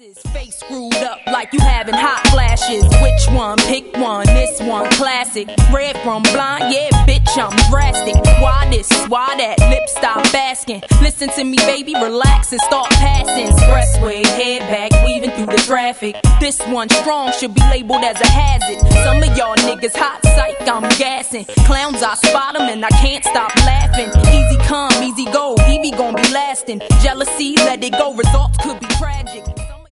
glasses, face screwed up like you having hot flashes. Which one? Pick one. This one, classic. Red from blind, yeah, bitch, I'm drastic. Why this? Why that? Lip stop asking. Listen to me, baby, relax and start passing. Expressway, head back, weaving through the traffic. This one strong should be labeled as a hazard. Some of y'all niggas hot psych, I'm gassing. Clowns, I spot them and I can't stop laughing. Easy come, easy go, Evie gon' be lasting. Jealousy, let it go, results could be